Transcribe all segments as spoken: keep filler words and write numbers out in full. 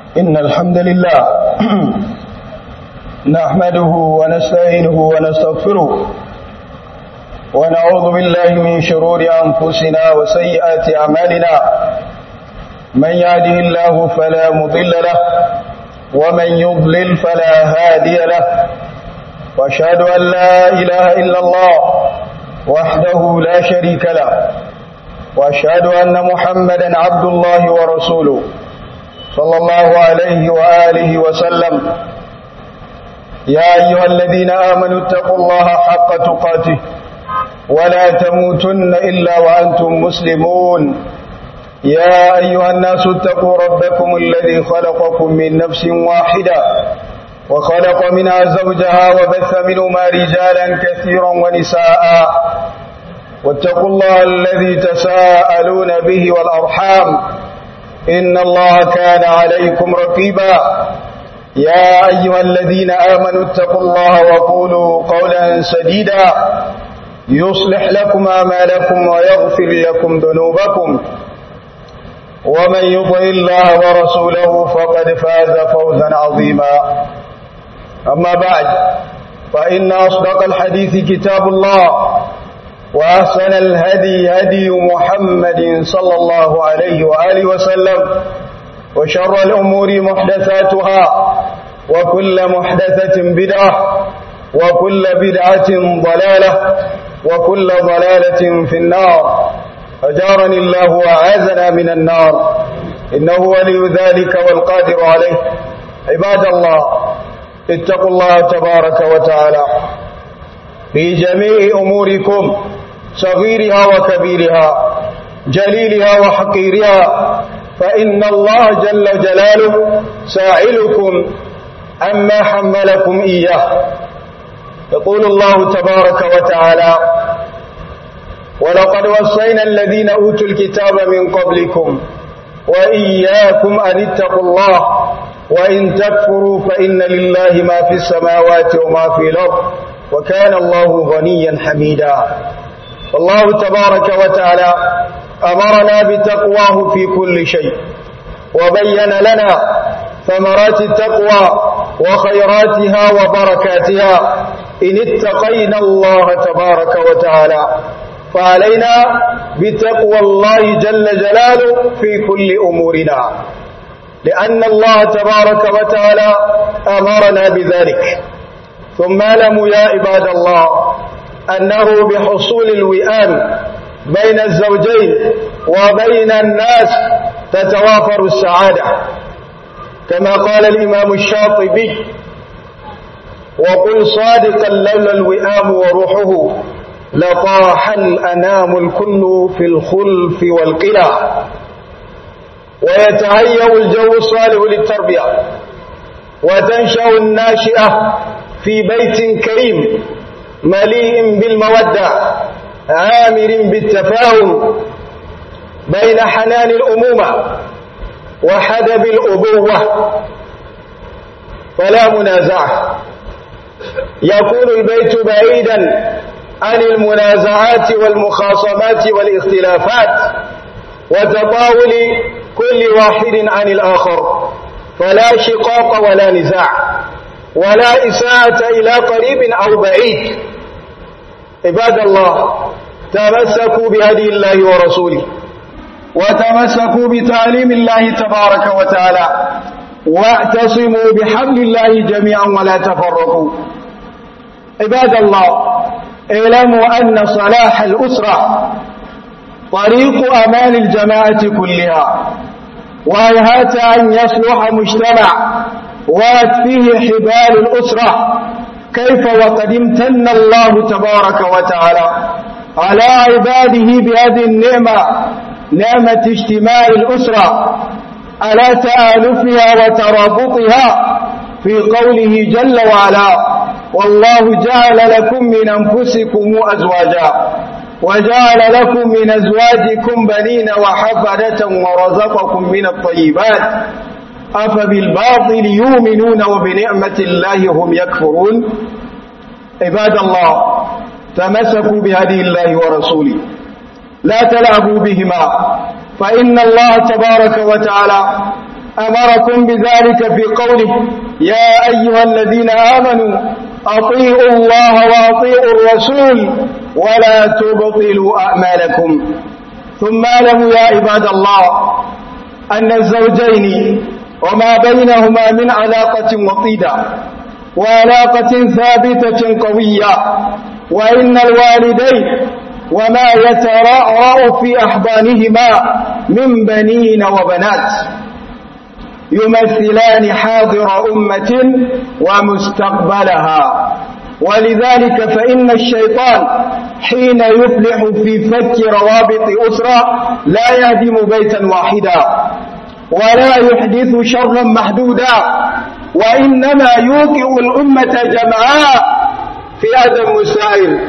إن الحمد لله نحمده ونستعينه ونستغفره ونعوذ بالله من شرور أنفسنا وسيئات أعمالنا. من يهده الله فلا مضل له ومن يضلل فلا هادي له، وأشهد أن لا إله إلا الله وحده لا شريك له، وأشهد أن محمدا عبد الله ورسوله صلى الله عليه وآله وسلم. يا أيها الذين آمنوا اتقوا الله حق تقاته ولا تموتن إلا وأنتم مسلمون. يا أيها الناس اتقوا ربكم الذي خلقكم من نفس واحدة وخلق منها زوجها وبث منهما رجالا كثيرا ونساء، واتقوا الله الذي تساءلون به والأرحام إن الله كان عليكم رقيبا. يا أيها الذين آمنوا اتقوا الله وقولوا قولا سديدا يصلح لكم أعمالكم ويغفر لكم ذنوبكم، ومن يطع الله ورسوله فقد فاز فوزا عظيما. أما بعد، فإن أصدق الحديث كتاب الله، وأحسن الهدي هدي محمد صلى الله عليه وآله وسلم، وشر الأمور محدثاتها، وكل محدثة بدعة، وكل بدعة ضلالة، وكل ضلالة في النار. أجارني الله وأعاذنا من النار، إنه ولي ذلك والقادر عليه. عباد الله، اتقوا الله تبارك وتعالى في جميع أموركم، صغيرها وكبيرها، جليلها وحقيرها، فإن الله جل جلاله سائلكم عما حملكم إياه. يقول الله تبارك وتعالى: ولقد وصينا الذين أوتوا الكتاب من قبلكم وإياكم أن اتقوا الله وإن تكفروا فإن لله ما في السماوات وما في الأرض وكان الله غنيا حميدا. الله تبارك وتعالى أمرنا بتقواه في كل شيء، وبين لنا ثمرات التقوى وخيراتها وبركاتها إن اتقينا الله تبارك وتعالى. فعلينا بتقوى الله جل جلاله في كل أمورنا، لأن الله تبارك وتعالى أمرنا بذلك. ثم اعلموا يا عباد الله أنه بحصول الوئام بين الزوجين وبين الناس تتوافر السعادة، كما قال الإمام الشاطبي: وقل صادقا لولا الوئام وروحه لطاح الأنام الكل في الخلف والقلى. ويتهيأ الجو الصالح للتربية، وتنشأ الناشئة في بيت كريم مليء بالمودة عامر بالتفاهم بين حنان الأمومة وحدب الأبوة، فلا منازعة. يكون البيت بعيدا عن المنازعات والمخاصمات والاختلافات وتطاول كل واحد عن الآخر، فلا شقاق ولا نزاع ولا إساءة إلى قريب أو بعيد. عباد الله، تمسكوا بهدي الله ورسوله، وتمسكوا بتعليم الله تبارك وتعالى، واعتصموا بحبل الله جميعا ولا تفرقوا. عباد الله، اعلموا أن صلاح الأسرة طريق أمان الجماعة كلها، وهيهات أن يصلح مجتمع وات فيه حبال الأسرة كيف وقد امتن الله تبارك وتعالى على عباده بهذه النعمة، نعمة اجتماع الأسرة، على تآلفها وترابطها في قوله جل وعلا: والله جعل لكم من أنفسكم أزواجا وجعل لكم من أزواجكم بنين وحفدة ورزقكم من الطيبات أفبالباطل يؤمنون وبنعمة الله هم يكفرون. عباد الله، تمسكوا بهدي الله ورسوله، لا تلعبوا بهما، فإن الله تبارك وتعالى أمركم بذلك في قوله يا أيها الذين آمنوا أطيعوا الله وأطيعوا الرسول ولا تبطلوا أعمالكم. ثم اعلموا يا عباد الله أن الزوجين وما بينهما من علاقة وطيدة وعلاقة ثابتة قوية، وإن الوالدين وما يترعرع في أحضانهما من بنين وبنات يمثلان حاضر أمة ومستقبلها، ولذلك فإن الشيطان حين يفلح في فك روابط أسرة لا يهدم بيتا واحدا ولا يحدث شرا محدودا، وإنما يوقع الأمة جمعاء في أدم مسائل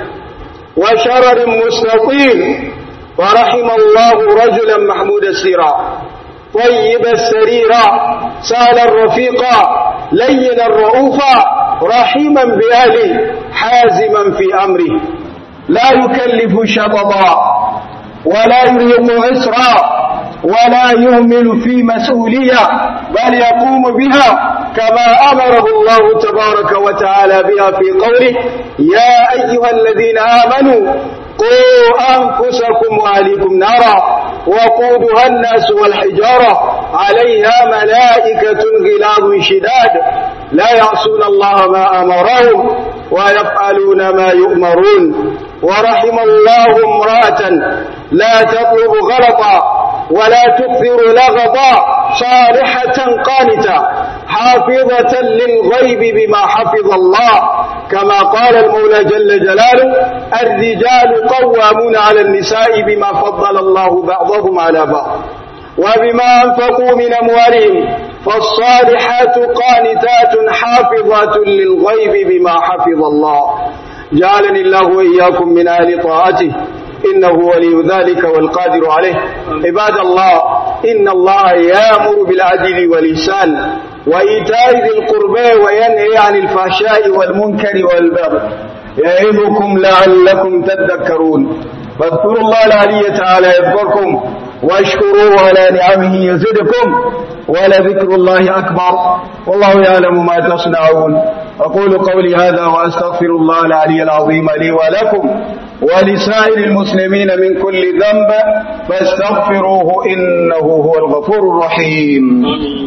وشرر مستطيل. ورحم الله رجلا محمود السيرة طيب السريرة سهلا رفيقا لينا رؤوفا رحيما بأهله حازما في أمره، لا يكلف شططا ولا يرهق عسرا ولا يهمل في مسؤولية، بل يقوم بها كما أمره الله تبارك وتعالى بها في قوله يا أيها الذين آمنوا قوا أنفسكم وأهليكم نارا وقودها الناس والحجارة عليها ملائكة غلاظ شداد لا يعصون الله ما أمرهم ويفعلون ما يؤمرون. ورحم الله امرأة لا تطلب غلطا ولا تكثر لغطا صالحة قانتة حافظة للغيب بما حفظ الله، كما قال المولى جل جلاله الرجال قوامون على النساء بما فضل الله بعضهم على بعض وبما أنفقوا من أموالهم، فالصالحات قانتات حافظات للغيب بما حفظ الله. جعلني الله وإياكم من أهل طاعته إنه ولي ذلك والقادر عليه. عباد الله إن الله يأمر بالعدل والإحسان وإيتاء ذي القربى وينهي عن الفحشاء والمنكر والبغي يعظكم لعلكم تذكرون. فاذكروا الله العلي تعالى يذكركم واشكروه على نعمه يزدكم ولذكر الله أكبر والله يعلم ما تصنعون. أقول قولي هذا وأستغفر الله العلي العظيم لي ولكم ولسائر المسلمين من كل ذنب فاستغفروه إنه هو الغفور الرحيم.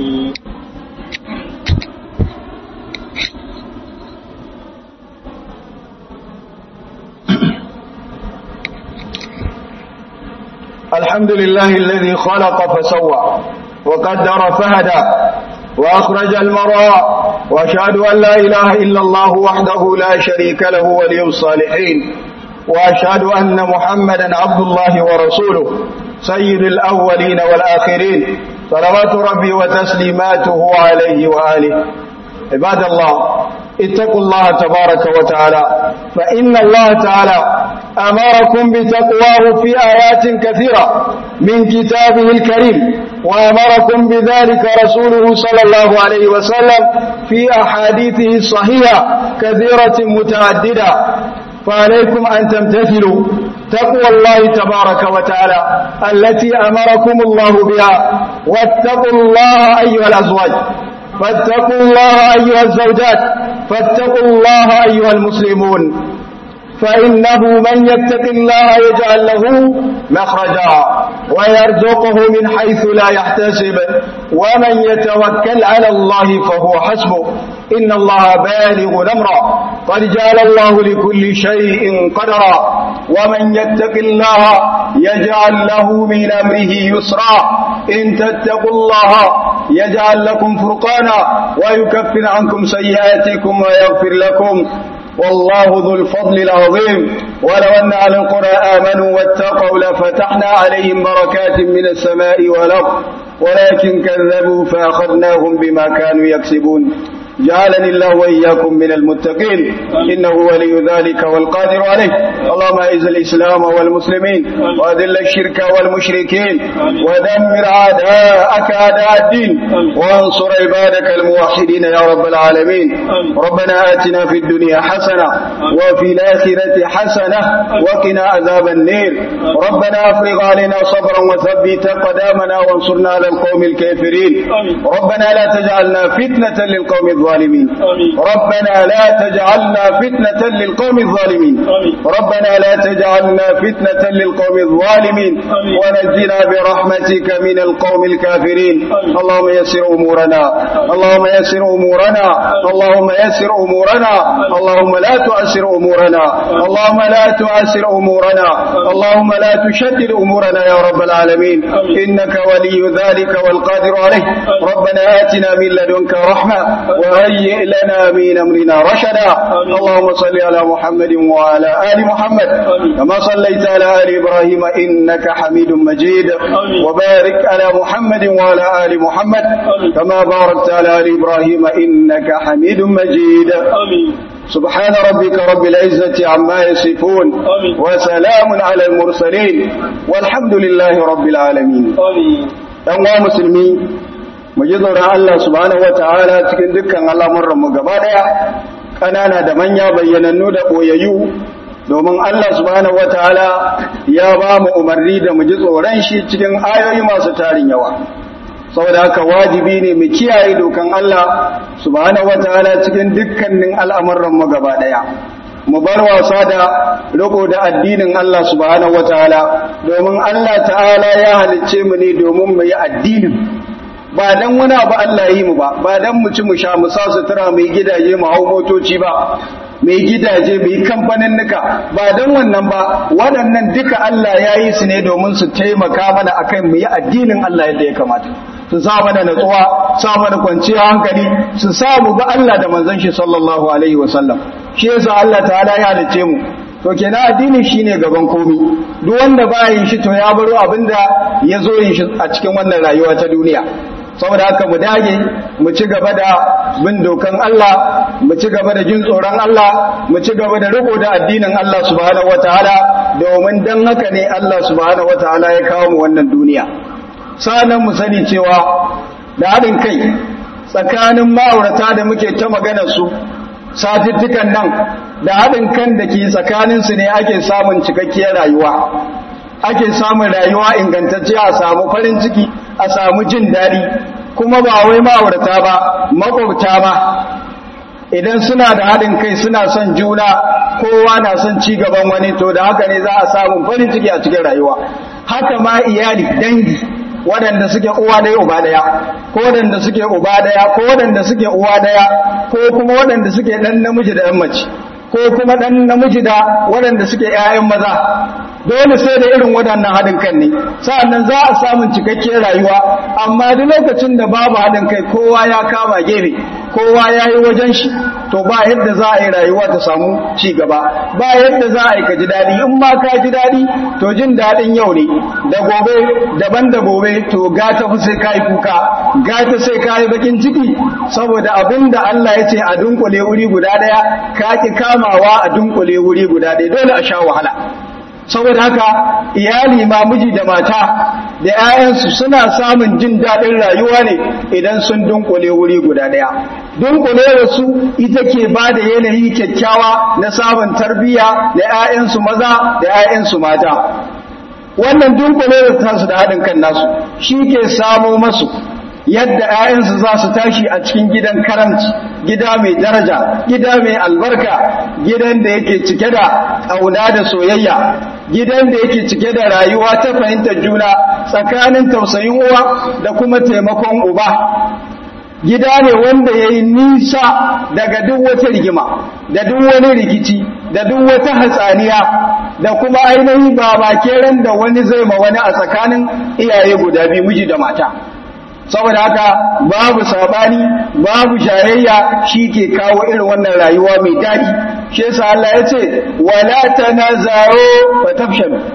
الحمد لله الذي خلق فسوى وقدر فهدى وأخرج المرعى، وأشهد أن لا إله إلا الله وحده لا شريك له ولي الصالحين، وأشهد أن محمدا عبد الله ورسوله سيد الأولين والآخرين صلوات ربي وتسليماته عليه وآله. عباد الله اتقوا الله تبارك وتعالى، فإن الله تعالى أمركم بتقواه في آيات كثيرة من كتابه الكريم، وأمركم بذلك رسوله صلى الله عليه وسلم في أحاديثه الصحيحة كثيرة متعددة، فعليكم أن تمتثلوا تقوى الله تبارك وتعالى التي أمركم الله بها. واتقوا الله أيها الأزواج، فاتقوا الله أيها الزوجات، فاتقوا الله أيها المسلمون، فإنه من يتق الله يجعل له مخرجا ويرزقه من حيث لا يحتسب، ومن يتوكل على الله فهو حسبه، إن الله بالغ أمره قد جعل الله لكل شيء قدرا. ومن يتق الله يجعل له من أمره يسرا، إن تتقوا الله يجعل لكم فرقانا ويكفر عنكم سيئاتكم ويغفر لكم، والله ذو الفضل العظيم. ولو أن أهل القرى آمنوا واتقوا لفتحنا عليهم بركات من السماء والأرض ولكن كذبوا فأخذناهم بما كانوا يكسبون. جعلني الله وإياكم من المتقين إنه ولي ذلك والقادر عليه. اللهم أعز الإسلام والمسلمين وأذل الشرك والمشركين ودمر أعداءك أعداء الدين وانصر عبادك الموحدين يا رب العالمين. ربنا آتنا في الدنيا حسنة وفي الآخرة حسنة وقنا عذاب النار. ربنا أفرغ علينا صبرا وثبت قدامنا وانصرنا على القوم الكافرين. ربنا لا تجعلنا فتنة للقوم الظالمين. ربنا لا تجعلنا فتنة للقوم الظالمين. ربنا لا تجعلنا فتنة للقوم الظالمين ونجنا برحمتك من القوم الكافرين. اللهم يسر أمورنا اللهم يسر أمورنا اللهم يسر أمورنا اللهم لا تؤسر أمورنا اللهم لا تؤسر أمورنا اللهم لا تشدد أمورنا يا رب العالمين إنك ولي ذلك والقادر عليه. ربنا آتنا من لدنك رحمة وهيئ لنا من أمرنا رشدا. اللهم صل على محمد وعلى آل محمد كما صليت على آل إبراهيم إنك حميد مجيد. وبارك على محمد وعلى آل محمد كما باركت على آل إبراهيم إنك حميد مجيد. سبحان ربك رب العزة عما يصفون وسلام على المرسلين والحمد لله رب العالمين. أيها المسلمين mu ji tsoron Allah subhanahu wataala cikin dukkan al'amuran mu gaba daya kanana da manya bayyanannu da boyayyu domin Allah subhanahu wataala ya ba mu umarni da mu ji tsoron shi cikin ayoyi masu tarin yawa. Saboda haka wajibi ne mu kiyaye dokan Allah subhanahu wataala cikin dukkanin al'amuran mu gaba daya. Mu bar wasa da riko da addinin Allah subhanahu wataala domin Allah ta'ala ya halicce mu ne domin mu yi addinin ba dan wani abu Allah yi mu ba ba dan mu ci mu sha mu sa sutura mai gidaje mu hau motoci ba mai gidaje mai kamfanin nuka ba dan wannan ba waɗannan duka Allah ya yi su ne domin su taimaka mana akan mu yi addinin Allah yadda ya kamata su sa mana natsuwa sa mana kwanciyar hankali su sa mu ga Allah da manzon shi sallallahu alaihi wasallam. Shi yasa Allah ta'ala ya halice mu to kenan addini shine gaban komai duk wanda ba yin shi to ya baro abinda ya zo yin shi a cikin wannan rayuwa ta duniya. Saboda haka mu dage mu ci gaba da bin dokan Allah mu ci gaba da jin tsoron Allah mu ci gaba da riko da addinin Allah subhanahu wataala domin dan haka ne Allah subhanahu wataala ya kawo mu wannan duniya. Sanan mu sani cewa da haɗin kai tsakanin ma'aurata da muke ta maganar su satuttukan nan da haɗin kan da ke tsakaninsu ne ake samun cikakkiyar rayuwa ake samun rayuwa ingantacce a samu farin ciki a samu jin daɗi kuma ba wai ma'aurata ba makwabta ba idan suna da haɗin kai suna son juna kowa na son ci gaban wani to da haka ne za a samu farin ciki a cikin rayuwa. Haka ma iyali dangi waɗanda suke uwa ɗaya uba ɗaya ko waɗanda suke uba ɗaya ko waɗanda suke uwa ɗaya ko kuma waɗanda suke ɗan namiji da ɗan mace ko kuma ɗan namiji da waɗanda suke ‘ya'yan maza dole sai da irin waɗannan haɗin kan ne sa'annan za a samun cikakkiyar rayuwa. Amma duk lokacin da babu haɗin kai kowa ya kama gefe kowa ya yi wajen shi to ba yadda za a yi rayuwa ta samu ci gaba ba yadda za a yi ka ji daɗi in ma ka ji daɗi to jin daɗin yau ne da gobe daban da gobe to gata fi sai ka yi kuka gata sai ka yi bakin ciki saboda abin da Allah ya ce a dunkule wuri guda ɗaya ka ki kamawa a dunkule wuri guda ɗaya dole a sha wahala. Saboda haka iyali ma miji da mata da 'ya'yansu suna samun jin daɗin rayuwa ne idan sun dunkule wuri guda ɗaya. Dunkule su ita ke ba da yanayi kyakkyawa na samun tarbiyya da 'ya'yansu maza da 'ya'yansu mata. Wannan dunkule tasu da haɗin kan nasu shi ke samo masu yadda 'ya'yansu za su tashi a cikin gidan karamci gida mai daraja gida mai albarka gidan da yake cike da ƙauna da soyayya gidan da yake cike da rayuwa ta fahimtar juna tsakanin tausayin uwa da kuma taimakon uba gida ne wanda ya yi nisa daga duk wata rigima da duk wani rikici da duk wata hatsaniya da kuma ainihin babakeren da wani zai ma wani a tsakanin iyaye guda biyu miji da mata. Saboda haka babu sabani babu jayayya shi ke kawo irin wannan rayuwa mai daɗi. Shi yasa Allah ya ce wala tanaza'u fatafshalu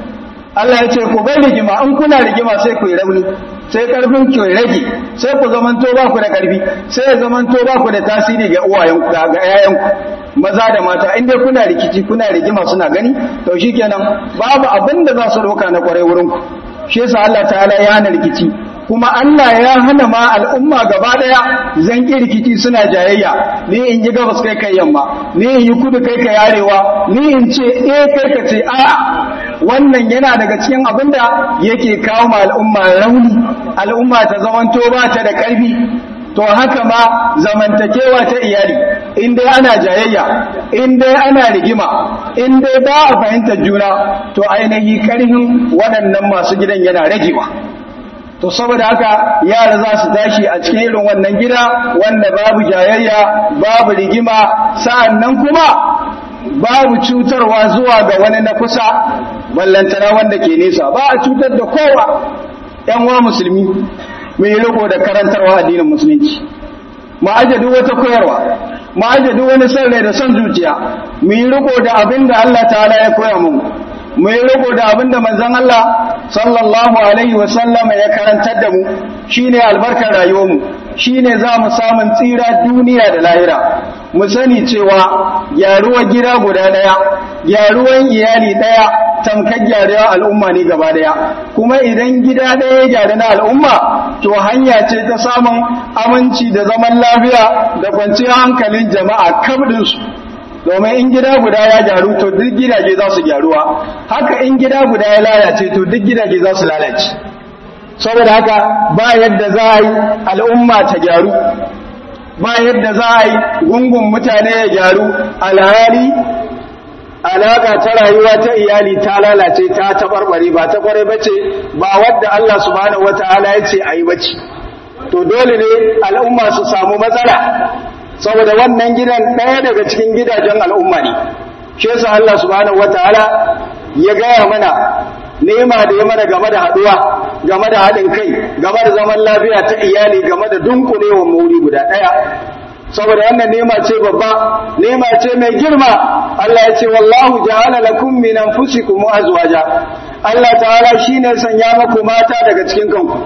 Allah ya ce ku bai rigima, in kuna rigima sai ku yi rauni, sai karfin ku rage, sai ku zamanto ba ku da karfi, sai ya zamanto ba ku da tasiri ga uwayen ga ƴaƴanku maza da mata. In dai kuna rikici kuna rigima suna gani, to shikenan babu abin da za su doka na kwarai wurin ku. Shi yasa Allah ta'ala ya hana rikici, kuma Allah ya hana ma al'umma gaba daya zan ki rikici suna jayayya, ni in yi gabas kai kai yamma, ni in yi kudu kai kai arewa, ni in ce eh kai ka ce a'a. Wannan yana daga cikin abin da yake kawo ma al'umma rauni, al'umma ta zamanto ba ta da ƙarfi. To haka ma zamantakewa ta iyali, in dai ana jayayya, in dai ana rigima, in dai ba a fahimtar juna, to ainihi ƙarfin waɗannan masu gidan yana ragewa. To saboda haka yara za su tashi a cikin irin wannan gida wanda babu jayayya, babu rigima, sa'annan kuma babu cutarwa zuwa ga wani na kusa, ballantana wanda ke nesa, ba a cutar da kowa. ‘Yan wa musulmi, mu yi riko da karantarwa addinin musulunci, mu aje duk wata koyarwa, mu aje duk wani son rai da son zuciya, mu yi riko da abin da Allah ta'ala ya koya mu, mu yi riko da abin da manzon Allah sallallahu alaihi wa sallama ya karantar da mu, shine albarkar rayuwarmu, shine za mu samun tsira duniya da lahira. Mu sani cewa gyaruwar gida guda daya, gyaruwar iyali daya, tamkar gyaruwar al'umma ne gaba daya. Kuma idan gida daya ya gyaru na al'umma, to hanya ce ta samun aminci da zaman lafiya da kwanciyar hankalin jama'a kabdinsu. Domin in gida guda ya gyaru, to duk gidaje za su gyaruwa. Haka in gida guda ya lalace, to duk gidaje za su lalace. Saboda haka ba yadda za a yi al'umma ta gyaru, ba yadda za a yi gungun mutane ya gyaru, alhali alaƙa ta rayuwa ta iyali ta lalace, ta tabarbare, ba ta kware bace, ba wadda Allah subhanahu wataala ya ce ayi bace. To dole ne al'umma su samu matsala, saboda wannan gidan ɗaya daga cikin gidajen al'umma ne. Shi yasa Allah subhanahu wataala ya gaya mana nema da ya mana game da haɗuwa, game da haɗin kai, game da zaman lafiya ta iyali, game da dunkulewa muri guda ɗaya. Saboda wannan nema ce babba, nema ce mai girma. Allah ya ce wallahu ja'ala lakum min anfusikum azwaja. Allah ta'ala shine sanya muku mata daga cikin kanku.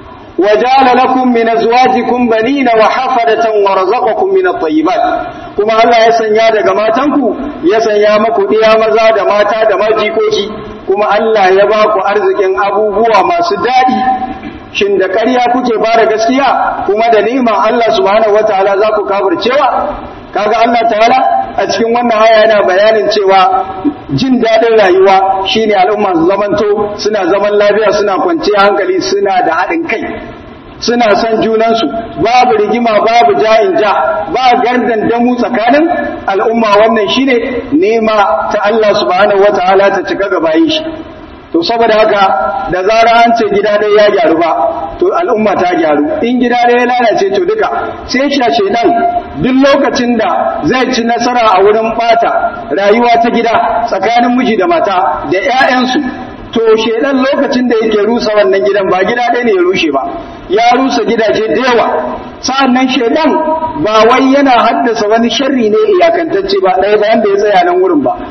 وجعل لكم من أزواجكم بنين وحفدة ورزقكم من الطيبات. كما الله يسنيا daga matanku ya sanya muku iya maza da mata da majikoki, kuma Allah ya ba ku arzikin abubuwa masu dadi. Shin da ƙarya kuke fara gaskiya kuma da ni'ima Allah subhanahu wataala za ku kafircewa? Kaga Allah ta'ala a cikin wannan aya yana bayanin cewa jin daɗin rayuwa shine al'umma su zamanto suna zaman lafiya, suna kwanciya hankali, suna da haɗin kai, suna son junansu, babu rigima, babu ja'in ja, ba gardan damu tsakanin al'umma. Wannan shine nema ta Allah subhanahu wataala ta cika ga bayin shi. To saboda haka da zara an ce gida ɗaya ya gyaru ba, to al'umma ta gyaru. In gida ɗaya ya lalace, to duka sai shashe nan duk lokacin da zai ci nasara a wurin bata rayuwa ta gida tsakanin miji da mata da ƴaƴansu, to shedan lokacin da yake rusa wannan gidan ba gida ɗaya ne ya rushe ba, ya rusa gidaje da yawa. Sa'annan shedan ba wai yana haddasa wani sharri ne iyakantacce ba ɗaya ba wanda ya tsaya nan wurin ba.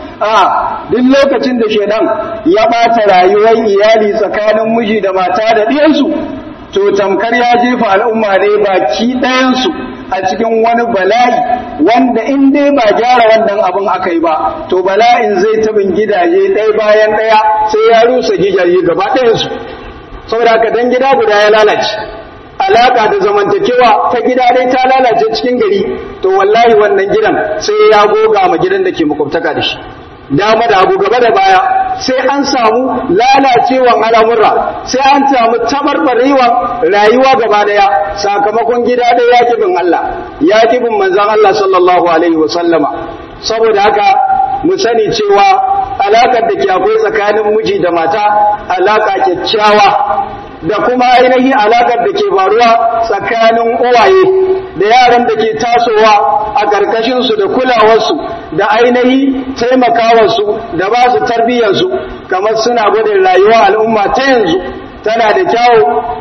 A duk lokacin da shedan ya ɓata rayuwar iyali tsakanin miji da mata da ɗiyansu, to tamkar ya jefa al'umma ne baki ɗayansu a cikin wani bala'i wanda in dai ba gyara wannan abin aka yi ba, to bala'in zai tabin gidaje ɗaya bayan ɗaya sai ya rusa gidaje gaba ɗayansu. Saboda haka dan gida guda ya lalace, alaka da zamantakewa ta gida dai ta lalace cikin gari, to wallahi wannan gidan sai ya goga ma gidan da ke makwabtaka da shi, dama da abu gaba da baya, sai an samu lalacewan al'amurra, sai an samu tabarbarewan rayuwa gaba daya sakamakon gida ɗaya ya kibin Allah, ya kibin manzon Allah sallallahu alaihi wa sallama. Saboda haka mu sani cewa alakar da ke akwai tsakanin miji da mata alaka kyakkyawa, da kuma ainihin alakar da ke faruwa tsakanin uwaye da yaran da ke tasowa a ƙarƙashinsu da kulawarsu da ainihin taimakawarsu da ba su tarbiyyarsu, kamar suna gudun rayuwa al'umma ta yanzu tana da kyawu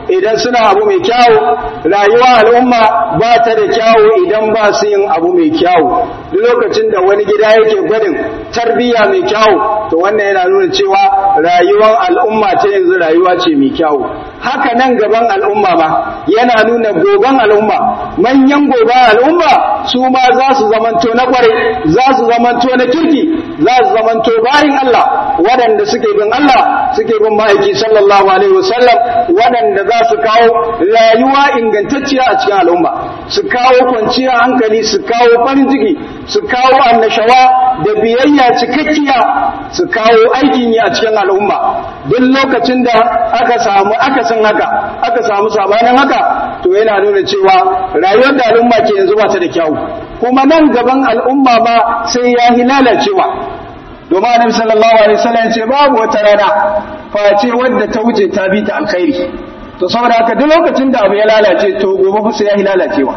idan suna abu mai kyawu, rayuwa al'umma ba ta da kyawu idan ba su yin abu mai kyawu. Duk lokacin da wani gida yake gwadin tarbiyya mai kyawu, to wannan yana nuna cewa rayuwar al'umma ta yanzu rayuwa ce mai kyawu. Haka nan gaban al'umma ma yana nuna goban al'umma, manyan goban al'umma su ma za su zamanto na kwarai, za su zamanto na kirki, za su zamanto bayin Allah waɗanda suke bin Allah suke bin ma'aiki sallallahu alaihi wasallam, waɗanda za su kawo rayuwa ingantacciya a cikin al'umma, su kawo kwanciyar hankali, su kawo farin ciki, su kawo annashawa da biyayya cikakkiya, su kawo aikin yi a cikin al'umma. Duk lokacin da aka samu akasin haka, aka samu sabanin haka, to yana nuna cewa rayuwar da al'umma ke yanzu ba ta da kyau, kuma nan gaban al'umma ba sai ya yi lalacewa. Domin Annabi sallallahu alaihi wasallam ya ce babu wata rana face wadda ta wuce ta bi ta alkhairi. To saboda haka duk lokacin da abu ya lalace to gobe fa sai ya yi lalacewa.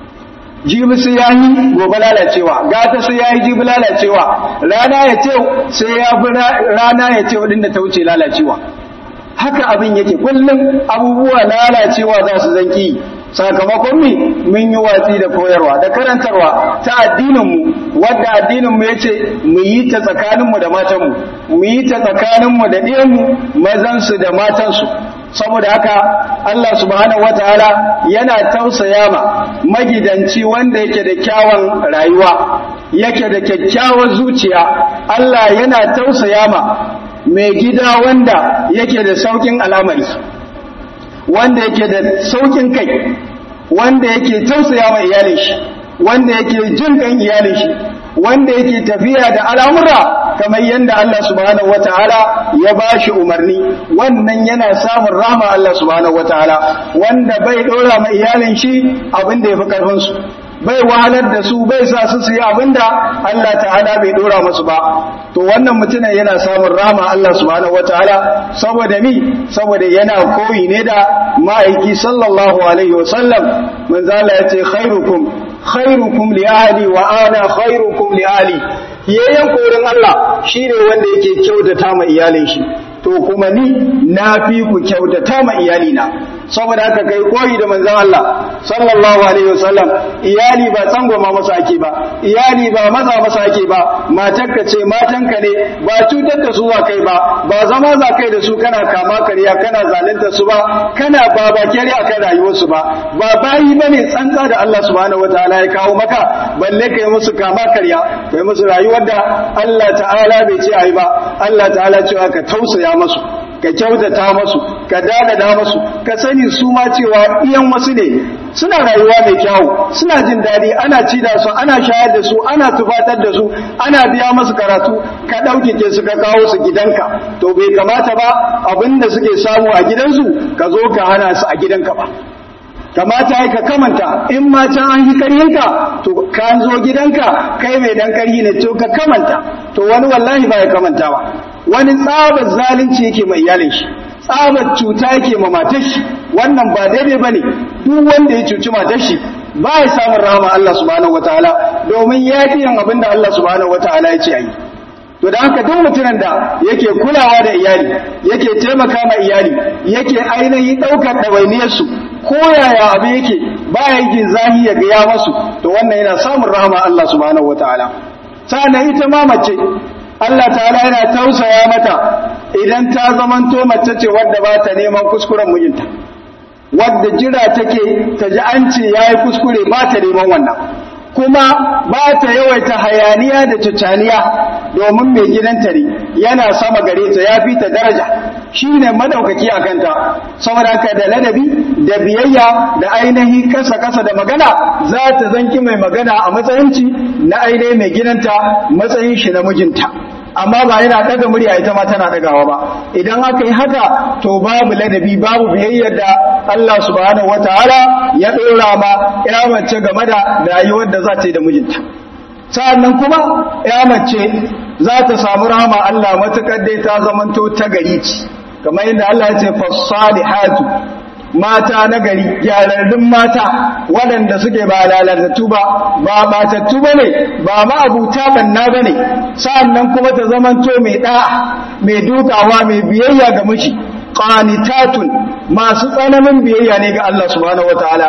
Jibi sai ya yi gobe lalacewa, gata sai ya yi jibi lalacewa, rana ya ce sai ya fi rana ya ce wadanda ta wuce lalacewa. Haka abin yake, kullum abubuwa lalacewa za su zanki, sakamakon mi mun yi watsi da koyarwa da karantarwa ta addininmu, wadda addininmu ya ce mu yi ta tsakaninmu da matanmu, mu yi ta tsakaninmu da ɗiyanmu, mazansu da matansu. Saboda haka Allah subhanahu wataala yana tausaya ma magidanci wanda yake da kyawun rayuwa, yake da kyakkyawar zuciya. Allah yana tausaya ma mai gida wanda yake da saukin al'amari, wanda yake da saukin kai, wanda yake tausaya ma iyalin shi, wanda yake jin kan iyalin shi, wanda yake tafiya da al'amura kamar yadda Allah subhanahu wataala ya bashi umarni. Wannan yana samun rahama Allah subhanahu wataala, wanda bai dora ma iyalin shi abin da yafi karfin su, bai wahalar da su, bai sa su su yi abinda Allah ta'ala bai dora musu ba. To wannan mutumin yana samun rahama Allah subhanahu wataala saboda mi saboda yana koyi ne da ma'aiki sallallahu alaihi wasallam. Manzo Allah ya ce khairukum khairukum li ahli wa ana khairukum li ahli. Yayyan korin Allah shine wanda yake kyautata ma iyalin shi, to kuma ni na fi ku kyautata ma iyalina. Saboda haka kai koyi da manzon Allah sallallahu alaihi wasallam. Iyali ba tsangwama masa ake ba, iyali ba maza masa ake ba, matarka ce matanka ne, ba cutar da su za kai ba, ba zama za kai da su kana kama kariya kana zalunta su ba, kana babakere akan rayuwarsu ba, ba bayi bane tsantsa da Allah subhanahu wataala ya kawo maka balle kai musu kama kariya, kai musu rayuwar da Allah ta'ala bai ce ai ba. Allah ta'ala cewa ka tausaya musu, ka kyautata musu, ka dadada musu, ka sani su ma cewa iyan wasu ne, suna rayuwa mai kyawu, suna jin daɗi, ana ci da su, ana shayar da su, ana tufatar da su, ana biya musu karatu, ka ɗaukike su ka kawo su gidanka. To bai kamata ba abinda suke samu a gidansu ka zo ka hana su a gidanka ba. Kamata ya ka kamanta, in ma can an yi karyinka to ka zo gidanka kai mai dan karyi ne, to ka kamanta. To wani wallahi ba ya kamanta ba, wani tsabar zalunci yake mai iyalin shi, tsabar cuta yake ma matar shi. Wannan ba daidai bane. Duk wanda ya cuci matar shi ba ya samun rahama Allah subhanahu wataala, domin ya ki yin abinda Allah subhanahu wataala ya ce ayi. To da haka duk mutumin da yake kulawa da iyali, yake taimaka ma iyali, yake ainihin daukar ɗawainiyar su, ko yaya abu yake baya yin zahi ya gaya masu, to wannan yana samun rahama Allah subhanahu wataala. Sannan ita ma mace Allah ta'ala yana tausaya mata idan ta zamanto mace ce wadda ba ta neman kuskuren mijinta, wadda jira take ta ji an ce yayi kuskure, ba ta neman wannan, kuma ba ta yawaita hayaniya da tucaniya, domin mai gidanta ne, yana sama gare ta, ya fi ta daraja, shi ne madaukaki a kanta. Saboda haka da ladabi da biyayya da ainihi kasa kasa da magana, za ta zanki mai magana a matsayinci na ainihi mai gidanta, matsayin shi na mijinta. Amma ba yana daga murya ita ma tana dagawa ba. Idan aka yi haka to babu ladabi, babu biyayyar da Allah subhanahu wataala ya dora ma ya mace game da rayuwar da za ta yi da mijinta. Sa'annan kuma ya mace za ta samu rahama Allah matakar dai ta zamanto ta gari ce, kamar yadda Allah ya ce fasalihatu, mata na gari, gyararrun mata waɗanda suke ba lalatattu ba, ba matattu ba ne, ba ma'abuta banna ba ne. Sa'annan kuma ta zamanto mai ɗa'a, mai dukawa, mai biyayya ga miji, qanitatun masu tsananin biyayya ne ga Allah subhanahu wataala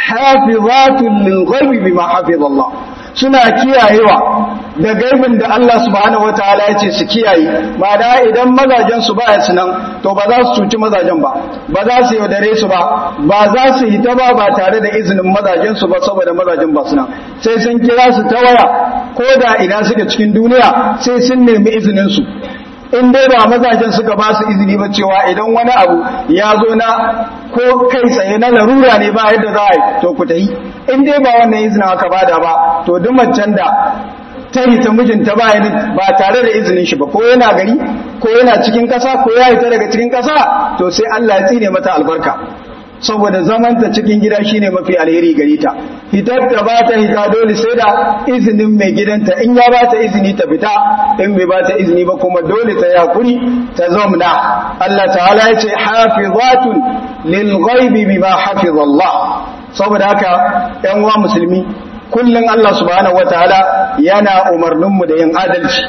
hafizatun lil ghaibi bima hafizallah suna kiyayewa da gaibin da Allah subhanahu wataala ya ce su kiyaye ba da idan mazajen su baya su nan to ba za su cuci mazajen ba ba za su yaudare su ba ba za su yi ta ba ba tare da izinin mazajen su ba saboda mazajen ba su nan sai sun kira su ta waya ko da idan suke cikin duniya sai sun nemi izinin su in dai ba mazajen suka ba su izini ba cewa idan wani abu ya zo na ko kai tsaye na larura ne ba yadda za a yi to ku ta yi in dai ba wannan izinin aka bada ba to duk macen da ta yi ta mijinta ba ba tare da izinin shi ba ko yana gari ko yana cikin kasa ko ya hita daga cikin kasa to sai Allah ya tsine mata albarka saboda zamanta cikin gida shine mafi alheri gare ta hitar ta ba ta hita dole sai da izinin mai gidanta in ya ba ta izini ta fita in bai ba ta izini ba kuma dole ta yakuri ta zamna Allah ta'ala ya ce hafizatun lil ghaibi bima hafizallah saboda haka yan uwa musulmi kullun Allah subhanahu wataala yana umarnin mu da yin adalci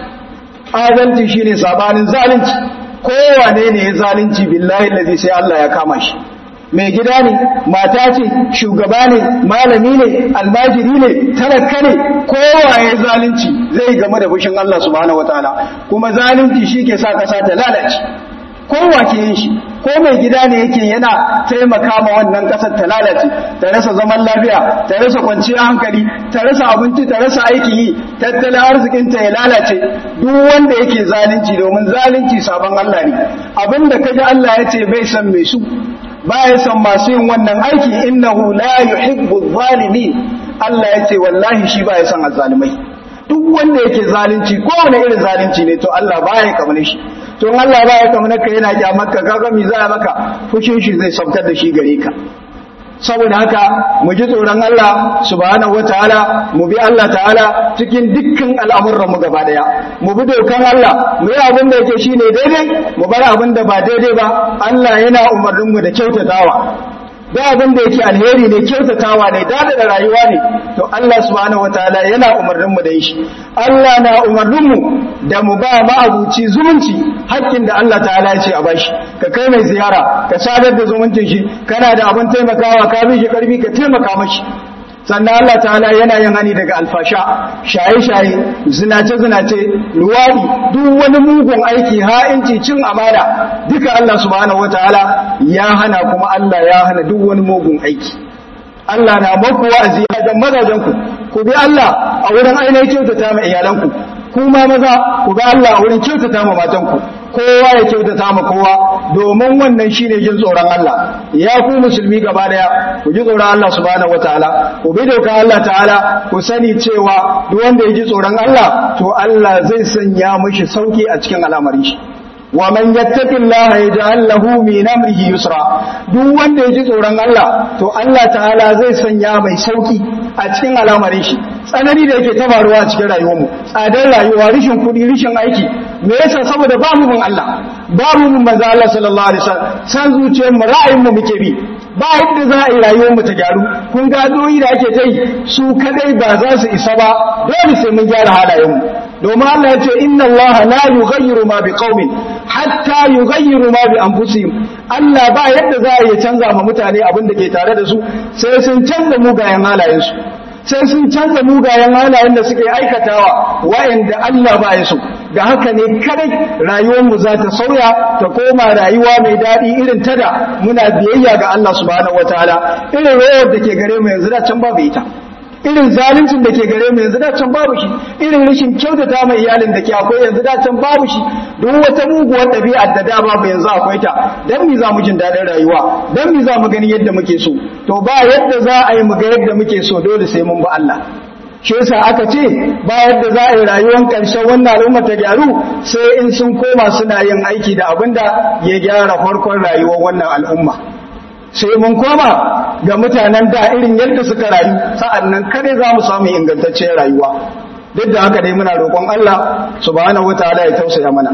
adalci shine sabanin zalunci kowane ne ya zalunci billahi allazi sai Allah ya kama shi mai gida ne mata ce shugaba ne malami ne almajiri ne talaka ne kowa ya zalunci zai game da fushin Allah subhanahu wataala kuma zalunci shi ke sa kasa ta lalace kowa ke yin shi ko mai gida ne yake yana taimaka ma wannan kasar ta lalace ta rasa zaman lafiya ta rasa kwanciyar hankali ta rasa abinci ta rasa aiki yi tattalin arzikinta ya lalace duk wanda yake zalunci domin zalunci sabon Allah ne abinda kaji Allah ya ce bai san mai su baya san masu yin wannan aiki innahu la yuhibbu zalimin Allah ya ce wallahi shi baya san azzalimai duk wanda yake zalunci ko wani irin zalunci ne to Allah baya kamar shi to Allah baya kamar ka yana kyamarka kaga mi zai maka fushin shi zai saukar da shi gare ka saboda haka mu ji tsoron Allah subhanahu wataala mu bi Allah ta'ala cikin dukkan al'amuran mu gaba daya mu bi dokan Allah mu yi abin da yake shine daidai mu bar abin da ba daidai ba Allah yana umarnin mu da kyautatawa da abin da yake alheri ne kyautatawa ne dada da rayuwa ne to Allah subhanahu wataala yana umarnin mu da shi Allah na umarnin mu da mu ba ma'abuci zumunci hakkin da Allah ta'ala ya ce a bashi ka kai mai ziyara ka sadar da zumuncin shi kana da abin taimakawa ka bi shi karfi ka taimaka mashi sannan Allah ta'ala yana yin hani daga alfasha shaye-shaye zinace-zinace luwadi duk wani mugun aiki ha'inci cin amana duka Allah subhanahu wataala ya hana kuma Allah ya hana duk wani mugun aiki Allah na maku wa'azi da mazajenku ku bi Allah a wurin ainihin kyautata ma iyalanku kuma maza ku bi Allah a wurin kyautata ma matanku kowa ya kyautata ma kowa domin wannan shine jin tsoron Allah ya ku musulmi gaba daya ku ji tsoron Allah subhanahu wataala ku bi dokar Allah ta'ala ku sani cewa duk wanda ya ji tsoron Allah to Allah zai sanya mishi sauki a cikin al'amarin shi wa man yattaqillaha yaj'al lahu min amrihi yusra duk wanda ya ji tsoron Allah to Allah ta'ala zai sanya mai sauki a cikin al'amarin shi tsanani da yake tabaruwa a cikin rayuwarmu tsadar rayuwa rishin kudi rishin aiki me yasa saboda ba mu bin Allah ba mu bin manzo Allah sallallahu alaihi wasallam san zuciyar mu ra'ayin mu muke bi ba yadda za a yi rayuwar mu ta gyaru kun ga doyi da ake ta yi su kadai ba za su isa ba dole sai mun gyara halayen mu domin Allah ya ce inna Allah la yughayyiru ma biqaumin hatta yughayyiru ma bi anfusihim Allah ba yadda za a yi canza ma mutane abin da ke tare da su sai sun canza mugayen halayen su sai sun canza mugayen halayen da suke aikatawa wa'anda Allah ba ya so da haka ne kadai rayuwarmu za ta sauya ta koma rayuwa mai daɗi irin ta da muna biyayya ga Allah subhanahu wataala irin rawar da ke gare mu yanzu da can babu ita irin zaluncin da ke gare mu yanzu da can babu shi irin rashin kyautata mai iyalin da ke akwai yanzu da can babu shi duk wata muguwar ɗabi'ar da da babu yanzu akwai ta dan mi za mu jin daɗin rayuwa dan mi za mu gani yadda muke so to ba yadda za a yi mu ga yadda muke so dole sai mun bi Allah shi yasa aka ce ba yadda za a yi rayuwar ƙarshen wannan al'umma ta gyaru sai in sun koma suna yin aiki da abinda ya gyara farkon rayuwar wannan al'umma sai mun koma ga mutanen da irin yadda suka rayu sa'annan kare za mu samu ingantacciyar rayuwa duk da haka dai muna roƙon Allah subhanahu wataala ya tausaya mana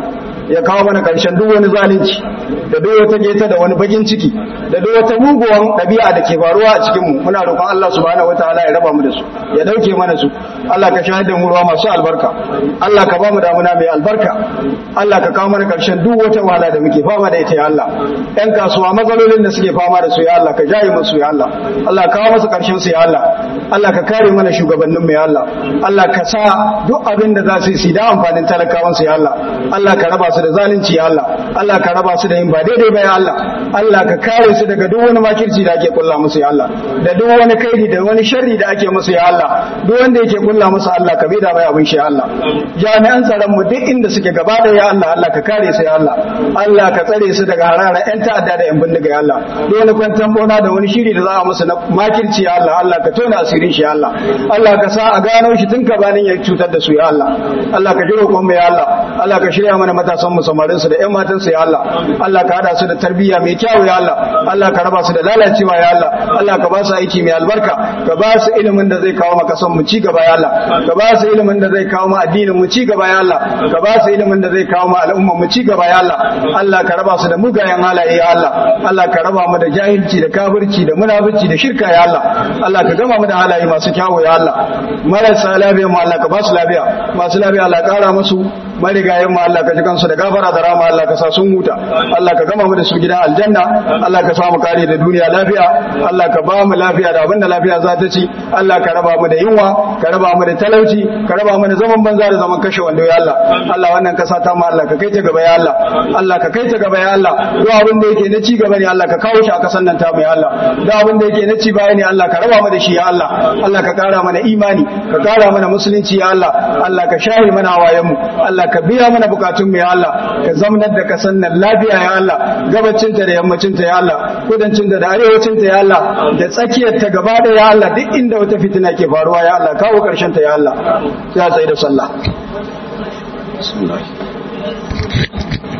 ya kawo mana karshen duk wani zalunci da duk wata geta da wani bakin ciki da duk wata muguwan ɗabi'a da ke faruwa a cikin mu muna roƙon Allah subhanahu wataala ya raba mu da su ya dauke mana su Allah ka shahada mu ruwa masu albarka Allah ka ba mu damuna mai albarka Allah ka kawo mana karshen duk wata wahala da muke fama da ita ya Allah ɗan kasuwa matsalolin da suke fama da su ya Allah ka jaye musu ya Allah Allah ka kawo musu karshen su ya Allah Allah ka kare mana shugabannin mu ya Allah Allah ka sa duk abin da za su yi da amfanin talakawan su ya Allah Allah ka raba su da zalunci ya Allah Allah ka raba su da yin ba daidai ba ya Allah Allah ka kare su daga duk wani makirci da ake kulla musu ya Allah da duk wani kaidi da wani sharri da ake musu ya Allah duk wanda yake kulla musu Allah ka bida mai abin shi ya Allah jami'an tsaron mu duk inda suke gaba da ya Allah Allah ka kare su ya Allah Allah ka tsare su daga harara ƴan ta'adda da ƴan bindiga ya Allah duk wani kwantan bona da wani shiri da za a musu na makirci ya Allah Allah ka tona asirin shi ya Allah Allah ka sa a gano shi tun gabanin ya cutar da su ya Allah Allah ka ji roƙon mu ya Allah Allah ka shirya mana matasan mu samarin su da ƴan matan su ya Allah Allah ka hada su da tarbiyya mai kyau ya Allah Allah ka raba su da lalacewa ya Allah Allah ka ba su aiki mai albarka ka ba su ilimin da zai kawo maka son mu ci gaba ya Allah ka ba su ilimin da zai kawo mu addinin mu ci gaba ya Allah ka ba su ilimin da zai kawo mu al'umma mu ci gaba ya Allah Allah ka raba su da mugayen halaye ya Allah Allah ka raba mu da jahilci da kafirci da munafici da shirka ya Allah Allah ka gama mu da halaye masu kyawu ya Allah marasa lafiya mu Allah ka ba su lafiya masu lafiya Allah kara musu marigayen mu Allah ka ji kansu da gafara da rama Allah ka sa sun huta Allah ka gama mu da su gidan aljanna Allah ka sa mu kare da duniya lafiya Allah ka ba mu lafiya da abinda lafiya za ta ci Allah ka raba mu da yunwa ka raba mu da talauci ka raba mu da zaman banza da zaman kashe wando ya Allah Allah wannan kasa ta mu Allah ka kai ta gaba ya Allah Allah ka kai ta gaba ya Allah duk abin da yake na ci gaba ne Allah ka kawo shi a kasan nan ta mu ya Allah duk abin da yake na ci baya ne Allah ka raba mu da shi ya Allah Allah ka kara mana imani ka kara mana musulunci ya Allah Allah ka shahi mana hawayen mu Allah ka biya mana bukatun mu ya Allah ka zamanar da kasan nan lafiya ya Allah gabacin ta da yammacin ta ya Allah kudancin ta da arewacin ta ya Allah da tsakiyar ta gaba da ya Allah duk inda wata fitina ke faruwa ya Allah kawo karshen ta ya Allah ya tsaye da sallah bismillah